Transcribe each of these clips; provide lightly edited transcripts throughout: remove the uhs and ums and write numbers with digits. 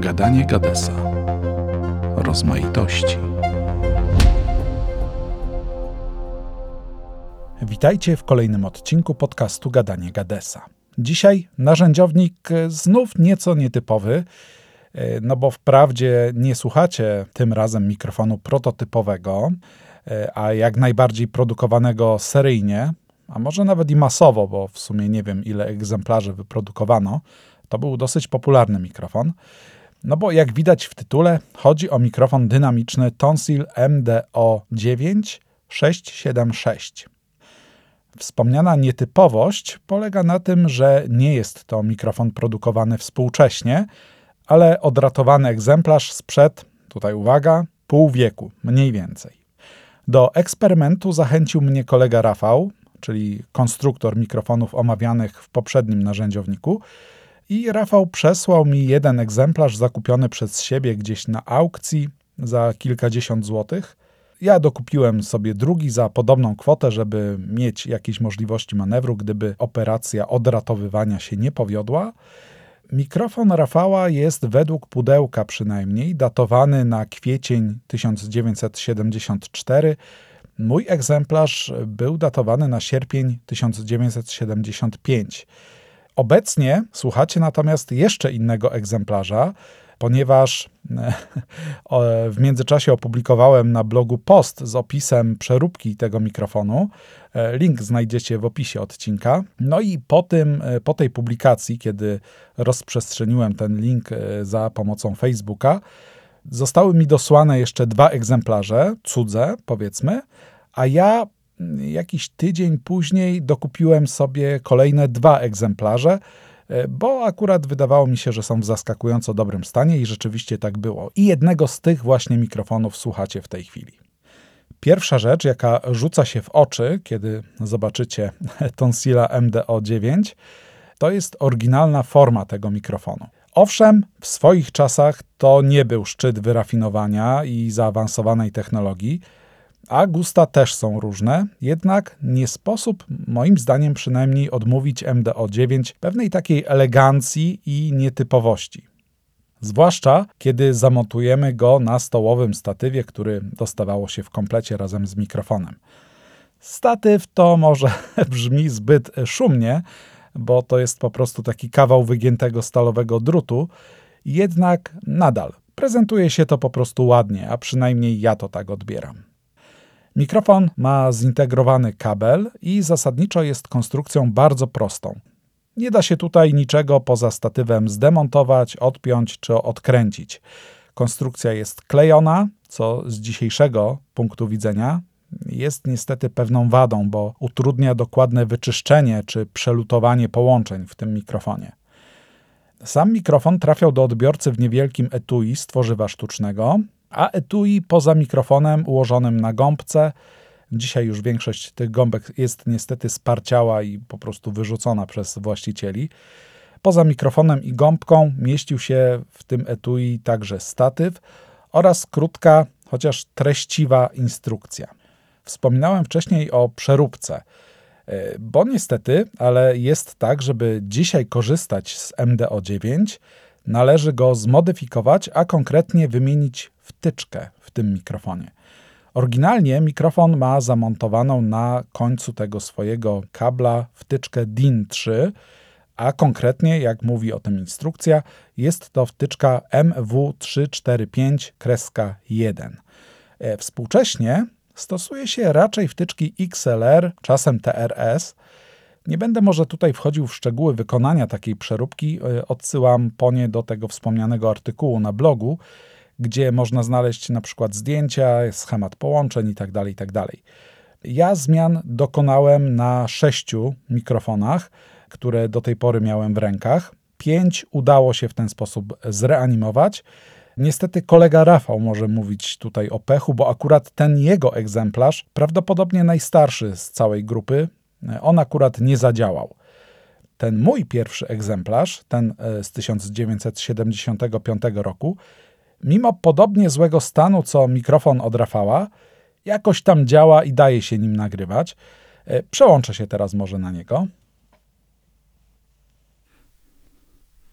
Gadanie Gadesa. Rozmaitości. Witajcie w kolejnym odcinku podcastu Gadanie Gadesa. Dzisiaj narzędziownik znów nieco nietypowy, no bo wprawdzie nie słuchacie tym razem mikrofonu prototypowego, a jak najbardziej produkowanego seryjnie, a może nawet i masowo, bo w sumie nie wiem, ile egzemplarzy wyprodukowano. To był dosyć popularny mikrofon. No bo jak widać w tytule, chodzi o mikrofon dynamiczny Tonsil MDO9 676. Wspomniana nietypowość polega na tym, że nie jest to mikrofon produkowany współcześnie, ale odratowany egzemplarz sprzed, tutaj uwaga, pół wieku, mniej więcej. Do eksperymentu zachęcił mnie kolega Rafał, czyli konstruktor mikrofonów omawianych w poprzednim narzędziowniku, i Rafał przesłał mi jeden egzemplarz zakupiony przez siebie gdzieś na aukcji za kilkadziesiąt złotych. Ja dokupiłem sobie drugi za podobną kwotę, żeby mieć jakieś możliwości manewru, gdyby operacja odratowywania się nie powiodła. Mikrofon Rafała jest według pudełka przynajmniej datowany na kwiecień 1974. Mój egzemplarz był datowany na sierpień 1975. Obecnie słuchacie natomiast jeszcze innego egzemplarza, ponieważ w międzyczasie opublikowałem na blogu post z opisem przeróbki tego mikrofonu. Link znajdziecie w opisie odcinka. No i po tej publikacji, kiedy rozprzestrzeniłem ten link za pomocą Facebooka, zostały mi dosłane jeszcze 2 egzemplarze, cudze powiedzmy, a ja jakiś tydzień później dokupiłem sobie kolejne 2 egzemplarze, bo akurat wydawało mi się, że są w zaskakująco dobrym stanie i rzeczywiście tak było. I jednego z tych właśnie mikrofonów słuchacie w tej chwili. Pierwsza rzecz, jaka rzuca się w oczy, kiedy zobaczycie Tonsila MDO9, to jest oryginalna forma tego mikrofonu. Owszem, w swoich czasach to nie był szczyt wyrafinowania i zaawansowanej technologii, a gusta też są różne, jednak nie sposób, moim zdaniem przynajmniej, odmówić MDO9 pewnej takiej elegancji i nietypowości. Zwłaszcza, kiedy zamontujemy go na stołowym statywie, który dostawało się w komplecie razem z mikrofonem. Statyw to może brzmi zbyt szumnie, bo to jest po prostu taki kawał wygiętego stalowego drutu, jednak nadal prezentuje się to po prostu ładnie, a przynajmniej ja to tak odbieram. Mikrofon ma zintegrowany kabel i zasadniczo jest konstrukcją bardzo prostą. Nie da się tutaj niczego poza statywem zdemontować, odpiąć czy odkręcić. Konstrukcja jest klejona, co z dzisiejszego punktu widzenia jest niestety pewną wadą, bo utrudnia dokładne wyczyszczenie czy przelutowanie połączeń w tym mikrofonie. Sam mikrofon trafiał do odbiorcy w niewielkim etui z tworzywa sztucznego, a etui poza mikrofonem ułożonym na gąbce. Dzisiaj już większość tych gąbek jest niestety sparciała i po prostu wyrzucona przez właścicieli. Poza mikrofonem i gąbką mieścił się w tym etui także statyw oraz krótka, chociaż treściwa instrukcja. Wspominałem wcześniej o przeróbce, bo niestety, ale jest tak, żeby dzisiaj korzystać z MDO9, należy go zmodyfikować, a konkretnie wymienić wtyczkę w tym mikrofonie. Oryginalnie mikrofon ma zamontowaną na końcu tego swojego kabla wtyczkę DIN 3, a konkretnie, jak mówi o tym instrukcja, jest to wtyczka MW345-1. Współcześnie stosuje się raczej wtyczki XLR, czasem TRS. Nie będę może tutaj wchodził w szczegóły wykonania takiej przeróbki, odsyłam po nie do tego wspomnianego artykułu na blogu, gdzie można znaleźć na przykład zdjęcia, schemat połączeń itd. Ja zmian dokonałem na 6 mikrofonach, które do tej pory miałem w rękach. 5 udało się w ten sposób zreanimować. Niestety kolega Rafał może mówić tutaj o pechu, bo akurat ten jego egzemplarz, prawdopodobnie najstarszy z całej grupy, on akurat nie zadziałał. Ten mój pierwszy egzemplarz, ten z 1975 roku, mimo podobnie złego stanu co mikrofon od Rafała, jakoś tam działa i daje się nim nagrywać. Przełączę się teraz może na niego.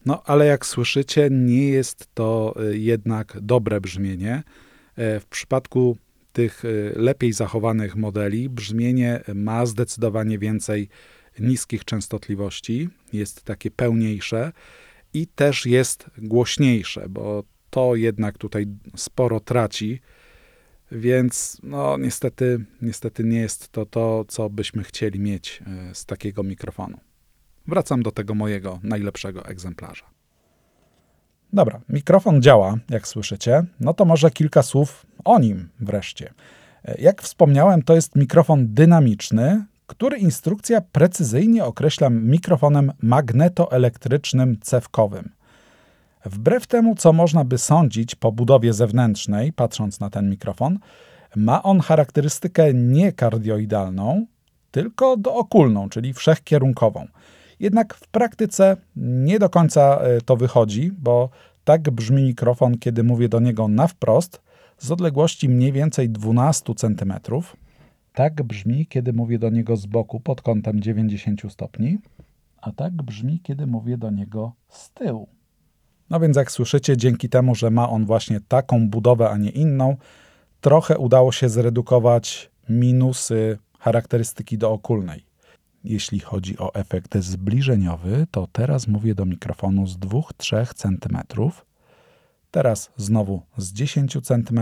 No, ale jak słyszycie, nie jest to jednak dobre brzmienie. W przypadku tych lepiej zachowanych modeli brzmienie ma zdecydowanie więcej niskich częstotliwości, jest takie pełniejsze i też jest głośniejsze, bo to jednak tutaj sporo traci, więc no niestety nie jest to, co byśmy chcieli mieć z takiego mikrofonu. Wracam do tego mojego najlepszego egzemplarza. Dobra, mikrofon działa, jak słyszycie. No to może kilka słów o nim wreszcie. Jak wspomniałem, to jest mikrofon dynamiczny, który instrukcja precyzyjnie określa mikrofonem magnetoelektrycznym cewkowym. Wbrew temu, co można by sądzić po budowie zewnętrznej, patrząc na ten mikrofon, ma on charakterystykę nie kardioidalną, tylko dookulną, czyli wszechkierunkową. Jednak w praktyce nie do końca to wychodzi, bo tak brzmi mikrofon, kiedy mówię do niego na wprost, z odległości mniej więcej 12 cm. Tak brzmi, kiedy mówię do niego z boku pod kątem 90 stopni, a tak brzmi, kiedy mówię do niego z tyłu. No więc jak słyszycie, dzięki temu, że ma on właśnie taką budowę, a nie inną, trochę udało się zredukować minusy charakterystyki dookulnej. Jeśli chodzi o efekt zbliżeniowy, to teraz mówię do mikrofonu z 2-3 cm, teraz znowu z 10 cm,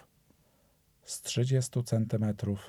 z 30 cm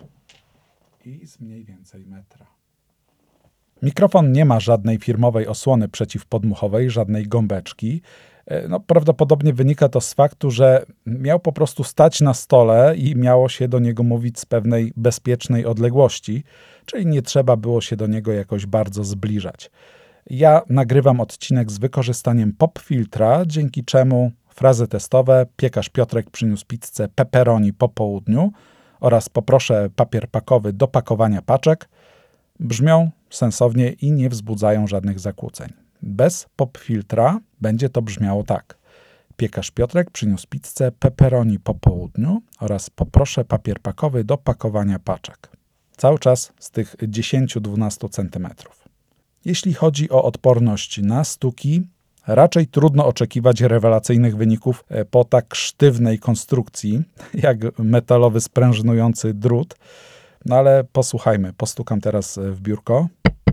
i z mniej więcej metra. Mikrofon nie ma żadnej firmowej osłony przeciwpodmuchowej, żadnej gąbeczki. No, prawdopodobnie wynika to z faktu, że miał po prostu stać na stole i miało się do niego mówić z pewnej bezpiecznej odległości, czyli nie trzeba było się do niego jakoś bardzo zbliżać. Ja nagrywam odcinek z wykorzystaniem pop-filtra, dzięki czemu frazy testowe piekarz Piotrek przyniósł pizzę pepperoni po południu oraz poproszę papier pakowy do pakowania paczek brzmią sensownie i nie wzbudzają żadnych zakłóceń. Bez pop-filtra będzie to brzmiało tak. Piekarz Piotrek przyniósł pizzę pepperoni po południu oraz poproszę papier pakowy do pakowania paczek. Cały czas z tych 10-12 cm. Jeśli chodzi o odporność na stuki, raczej trudno oczekiwać rewelacyjnych wyników po tak sztywnej konstrukcji, jak metalowy sprężynujący drut. No ale posłuchajmy, postukam teraz w biurko,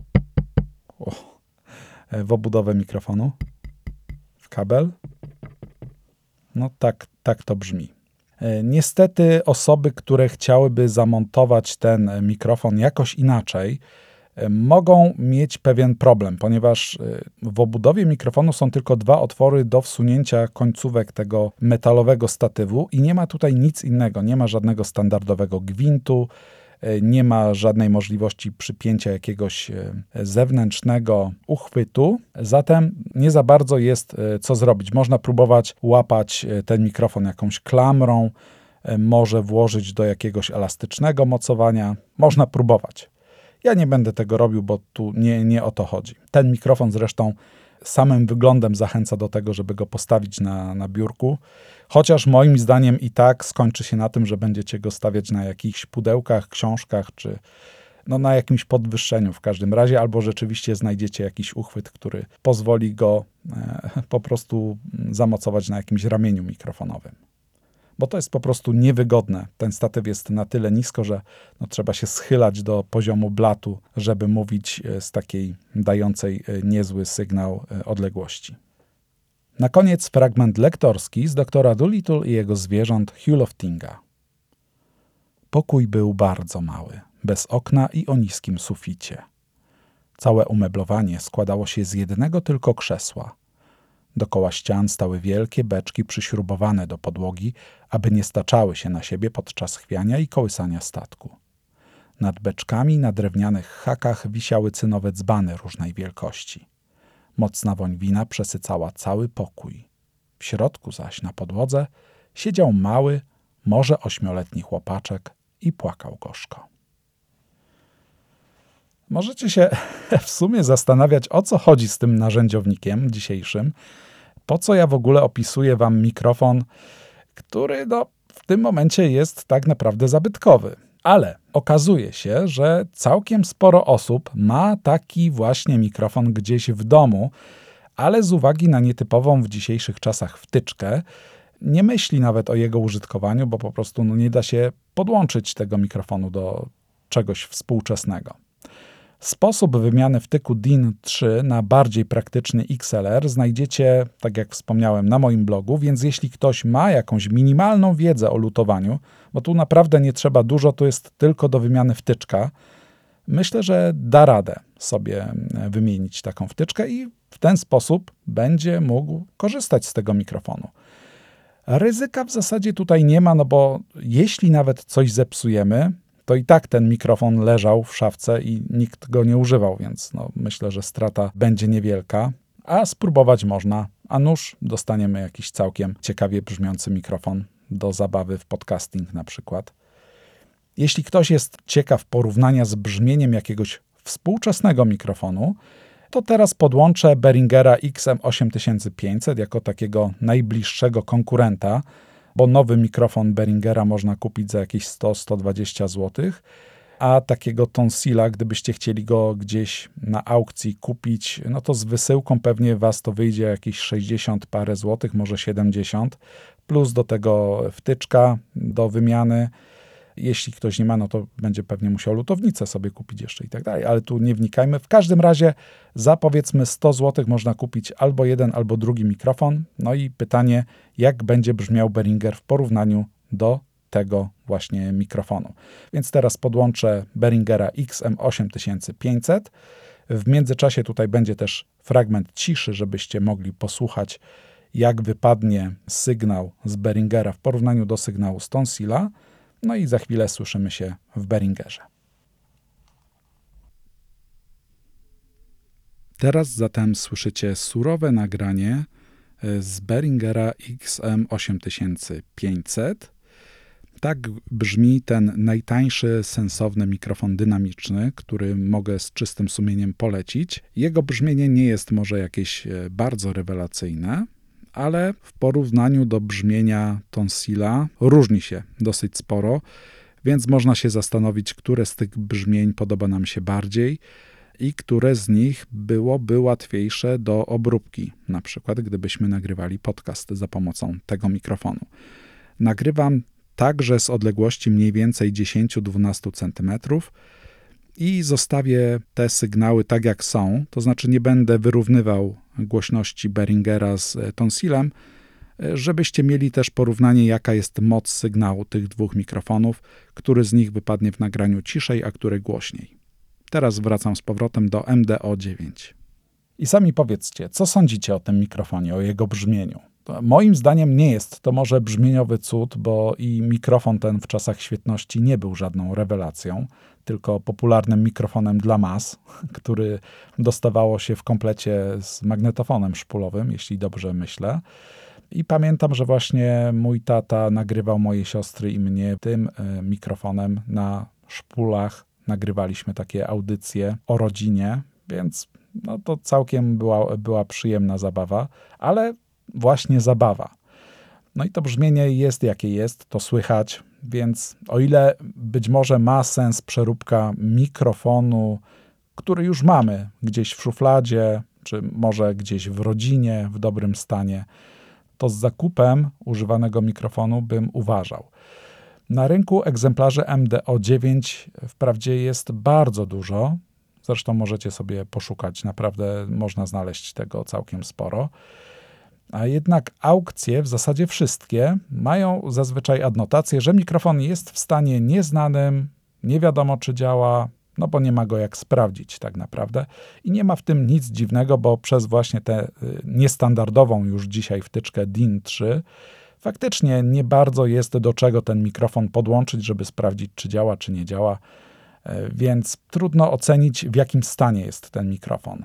w obudowę mikrofonu, w kabel. No tak to brzmi. Niestety osoby, które chciałyby zamontować ten mikrofon jakoś inaczej, mogą mieć pewien problem, ponieważ w obudowie mikrofonu są tylko 2 otwory do wsunięcia końcówek tego metalowego statywu i nie ma tutaj nic innego, nie ma żadnego standardowego gwintu, nie ma żadnej możliwości przypięcia jakiegoś zewnętrznego uchwytu, zatem nie za bardzo jest co zrobić. Można próbować łapać ten mikrofon jakąś klamrą, może włożyć do jakiegoś elastycznego mocowania, można próbować. Ja nie będę tego robił, bo tu nie o to chodzi. Ten mikrofon zresztą samym wyglądem zachęca do tego, żeby go postawić na biurku, chociaż moim zdaniem i tak skończy się na tym, że będziecie go stawiać na jakichś pudełkach, książkach, czy na jakimś podwyższeniu w każdym razie, albo rzeczywiście znajdziecie jakiś uchwyt, który pozwoli go po prostu zamocować na jakimś ramieniu mikrofonowym. Bo to jest po prostu niewygodne. Ten statyw jest na tyle nisko, że trzeba się schylać do poziomu blatu, żeby mówić z takiej dającej niezły sygnał odległości. Na koniec fragment lektorski z doktora Dolittle i jego zwierząt Hugh Loftinga. Pokój był bardzo mały, bez okna i o niskim suficie. Całe umeblowanie składało się z jednego tylko krzesła. Dokoła ścian stały wielkie beczki przyśrubowane do podłogi, aby nie staczały się na siebie podczas chwiania i kołysania statku. Nad beczkami na drewnianych hakach wisiały cynowe dzbany różnej wielkości. Mocna woń wina przesycała cały pokój. W środku zaś na podłodze siedział mały, może 8-letni chłopaczek i płakał gorzko. Możecie się w sumie zastanawiać, o co chodzi z tym narzędziownikiem dzisiejszym. Po co ja w ogóle opisuję wam mikrofon, który w tym momencie jest tak naprawdę zabytkowy. Ale okazuje się, że całkiem sporo osób ma taki właśnie mikrofon gdzieś w domu, ale z uwagi na nietypową w dzisiejszych czasach wtyczkę, nie myśli nawet o jego użytkowaniu, bo po prostu nie da się podłączyć tego mikrofonu do czegoś współczesnego. Sposób wymiany wtyku DIN 3 na bardziej praktyczny XLR znajdziecie, tak jak wspomniałem, na moim blogu, więc jeśli ktoś ma jakąś minimalną wiedzę o lutowaniu, bo tu naprawdę nie trzeba dużo, to jest tylko do wymiany wtyczka, myślę, że da radę sobie wymienić taką wtyczkę i w ten sposób będzie mógł korzystać z tego mikrofonu. Ryzyka w zasadzie tutaj nie ma, no bo jeśli nawet coś zepsujemy, to i tak ten mikrofon leżał w szafce i nikt go nie używał, więc myślę, że strata będzie niewielka, a spróbować można, a nuż dostaniemy jakiś całkiem ciekawie brzmiący mikrofon do zabawy w podcasting na przykład. Jeśli ktoś jest ciekaw porównania z brzmieniem jakiegoś współczesnego mikrofonu, to teraz podłączę Behringera XM8500 jako takiego najbliższego konkurenta, bo nowy mikrofon Behringera można kupić za jakieś 100-120 zł, a takiego tonsila, gdybyście chcieli go gdzieś na aukcji kupić, no to z wysyłką pewnie was to wyjdzie jakieś 60 parę złotych, może 70, plus do tego wtyczka do wymiany. Jeśli ktoś nie ma, no to będzie pewnie musiał lutownicę sobie kupić jeszcze i tak dalej, ale tu nie wnikajmy. W każdym razie za powiedzmy 100 zł można kupić albo jeden, albo drugi mikrofon. No i pytanie, jak będzie brzmiał Behringer w porównaniu do tego właśnie mikrofonu. Więc teraz podłączę Behringera XM8500. W międzyczasie tutaj będzie też fragment ciszy, żebyście mogli posłuchać, jak wypadnie sygnał z Behringera w porównaniu do sygnału z tonsila. No i za chwilę słyszymy się w Behringerze. Teraz zatem słyszycie surowe nagranie z Behringera XM8500. Tak brzmi ten najtańszy sensowny mikrofon dynamiczny, który mogę z czystym sumieniem polecić. Jego brzmienie nie jest może jakieś bardzo rewelacyjne, ale w porównaniu do brzmienia tonsila różni się dosyć sporo, więc można się zastanowić, które z tych brzmień podoba nam się bardziej i które z nich byłoby łatwiejsze do obróbki, na przykład gdybyśmy nagrywali podcast za pomocą tego mikrofonu. Nagrywam także z odległości mniej więcej 10-12 cm i zostawię te sygnały tak jak są, to znaczy nie będę wyrównywał głośności Behringera z tonsilem, żebyście mieli też porównanie, jaka jest moc sygnału tych dwóch mikrofonów, który z nich wypadnie w nagraniu ciszej, a który głośniej. Teraz wracam z powrotem do MDO9. I sami powiedzcie, co sądzicie o tym mikrofonie, o jego brzmieniu? Moim zdaniem nie jest to może brzmieniowy cud, bo i mikrofon ten w czasach świetności nie był żadną rewelacją, tylko popularnym mikrofonem dla mas, który dostawało się w komplecie z magnetofonem szpulowym, jeśli dobrze myślę. I pamiętam, że właśnie mój tata nagrywał moje siostry i mnie tym mikrofonem na szpulach. Nagrywaliśmy takie audycje o rodzinie, więc to całkiem była przyjemna zabawa, ale właśnie zabawa. No i to brzmienie jest jakie jest, to słychać, więc o ile być może ma sens przeróbka mikrofonu, który już mamy gdzieś w szufladzie, czy może gdzieś w rodzinie, w dobrym stanie, to z zakupem używanego mikrofonu bym uważał. Na rynku egzemplarzy MDO9 wprawdzie jest bardzo dużo, zresztą możecie sobie poszukać, naprawdę można znaleźć tego całkiem sporo. A jednak aukcje, w zasadzie wszystkie, mają zazwyczaj adnotację, że mikrofon jest w stanie nieznanym, nie wiadomo czy działa, no bo nie ma go jak sprawdzić tak naprawdę. I nie ma w tym nic dziwnego, bo przez właśnie tę niestandardową już dzisiaj wtyczkę DIN 3 faktycznie nie bardzo jest do czego ten mikrofon podłączyć, żeby sprawdzić czy działa, czy nie działa, więc trudno ocenić, w jakim stanie jest ten mikrofon.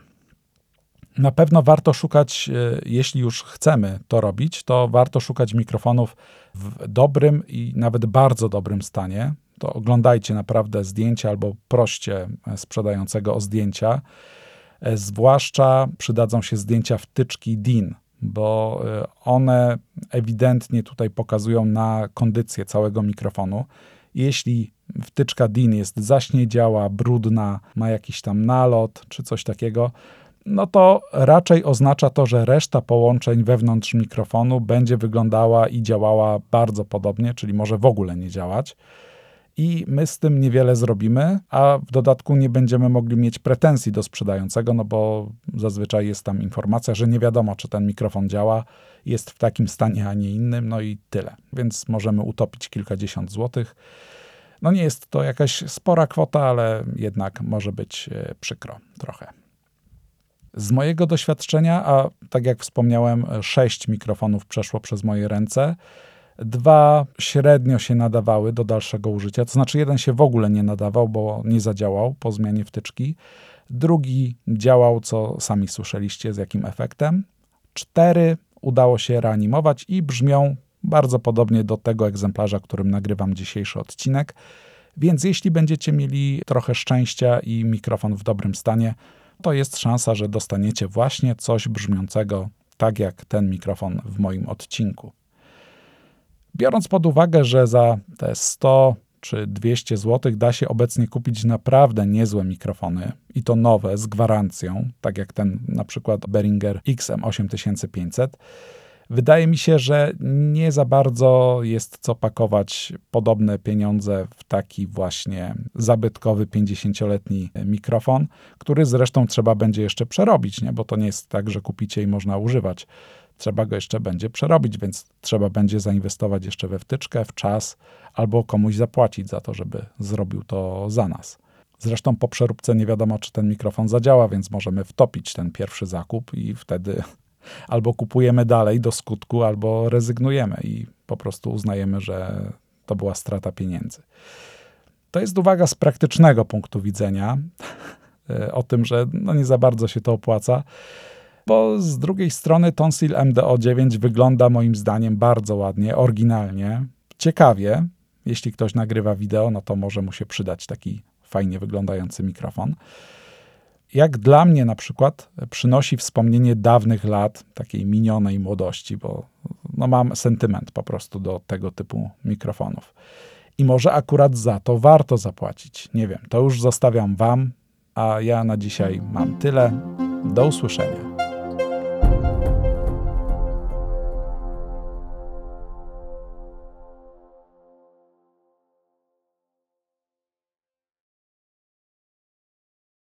Na pewno warto szukać, jeśli już chcemy to robić, to warto szukać mikrofonów w dobrym i nawet bardzo dobrym stanie. To oglądajcie naprawdę zdjęcia albo proście sprzedającego o zdjęcia. Zwłaszcza przydadzą się zdjęcia wtyczki DIN, bo one ewidentnie tutaj pokazują na kondycję całego mikrofonu. Jeśli wtyczka DIN jest zaśniedziała, brudna, ma jakiś tam nalot czy coś takiego, no to raczej oznacza to, że reszta połączeń wewnątrz mikrofonu będzie wyglądała i działała bardzo podobnie, czyli może w ogóle nie działać. I my z tym niewiele zrobimy, a w dodatku nie będziemy mogli mieć pretensji do sprzedającego, no bo zazwyczaj jest tam informacja, że nie wiadomo, czy ten mikrofon działa, jest w takim stanie, a nie innym, no i tyle. Więc możemy utopić kilkadziesiąt złotych. No nie jest to jakaś spora kwota, ale jednak może być przykro trochę. Z mojego doświadczenia, a tak jak wspomniałem, 6 mikrofonów przeszło przez moje ręce, 2 średnio się nadawały do dalszego użycia, to znaczy jeden się w ogóle nie nadawał, bo nie zadziałał po zmianie wtyczki. Drugi działał, co sami słyszeliście, z jakim efektem. 4 udało się reanimować i brzmią bardzo podobnie do tego egzemplarza, którym nagrywam dzisiejszy odcinek. Więc jeśli będziecie mieli trochę szczęścia i mikrofon w dobrym stanie, to jest szansa, że dostaniecie właśnie coś brzmiącego tak jak ten mikrofon w moim odcinku. Biorąc pod uwagę, że za te 100 czy 200 zł da się obecnie kupić naprawdę niezłe mikrofony i to nowe, z gwarancją, tak jak ten na przykład Behringer XM8500, wydaje mi się, że nie za bardzo jest co pakować podobne pieniądze w taki właśnie zabytkowy 50-letni mikrofon, który zresztą trzeba będzie jeszcze przerobić, nie? Bo to nie jest tak, że kupicie i można używać. Trzeba go jeszcze będzie przerobić, więc trzeba będzie zainwestować jeszcze we wtyczkę, w czas albo komuś zapłacić za to, żeby zrobił to za nas. Zresztą po przeróbce nie wiadomo, czy ten mikrofon zadziała, więc możemy wtopić ten pierwszy zakup i wtedy albo kupujemy dalej do skutku, albo rezygnujemy i po prostu uznajemy, że to była strata pieniędzy. To jest uwaga z praktycznego punktu widzenia o tym, że no nie za bardzo się to opłaca, bo z drugiej strony Tonsil MDO9 wygląda moim zdaniem bardzo ładnie, oryginalnie, ciekawie. Jeśli ktoś nagrywa wideo, no to może mu się przydać taki fajnie wyglądający mikrofon. Jak dla mnie na przykład przynosi wspomnienie dawnych lat, takiej minionej młodości, bo no mam sentyment po prostu do tego typu mikrofonów. I może akurat za to warto zapłacić. Nie wiem, to już zostawiam wam, a ja na dzisiaj mam tyle. Do usłyszenia.